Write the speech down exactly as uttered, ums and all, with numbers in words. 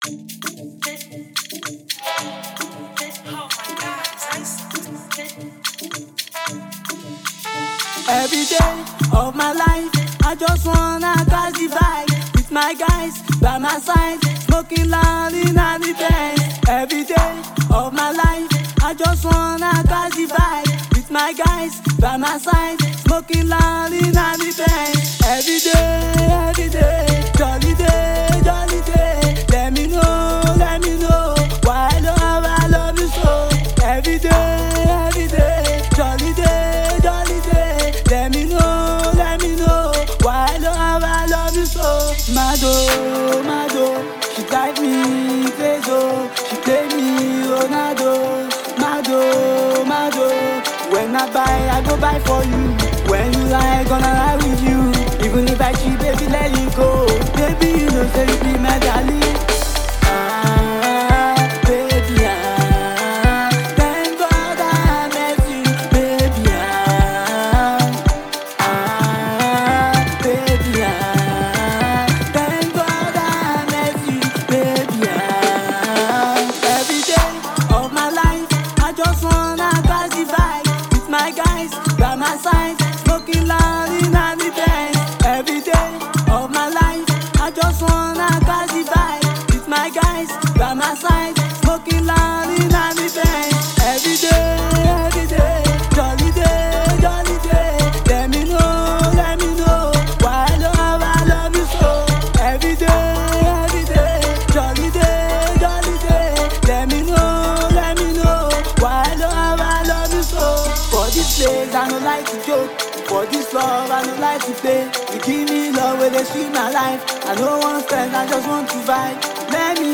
Every day of my life, I just wanna catch the vibe with my guys by my side, smoking loud in the bed. Every day of my life, I just wanna catch the vibe with my guys by my side, smoking loud in the bed. Every day, every day, jolly day, jolly day. Let me know, let me know why I love, I love you so. Every day, every day, jolly day, jolly day. Let me know, let me know why I love, I love you so. Mado, Mado, she drive me crazy, oh. She play me Ronaldo. Mado, Mado, when I buy, I go buy for you. When you like, gonna lie with you. Even if I cheat, baby, let you go. Baby, you know, say you be my darling. Ah, baby, ah, thank God I met you, baby, ah, ah, baby, ah, thank God I met you, baby, ah. Every day of my life, I just wanna catch the vibe with my guys by my side, smoking loud in the bed. Every day of my life, I just wanna catch the vibe with my guys by my side, smoking loud in the bed. Every day, every day, jolly day, jolly day. Let me know, let me know why I love, I love you so. Every day, every day, jolly day, jolly day. Let me know, let me know why I love, I love you so. For this place, I don't like to joke. For this love, I don't like to play. You give me love where they sweet my life. I don't want friends, I just want to vibe. Let me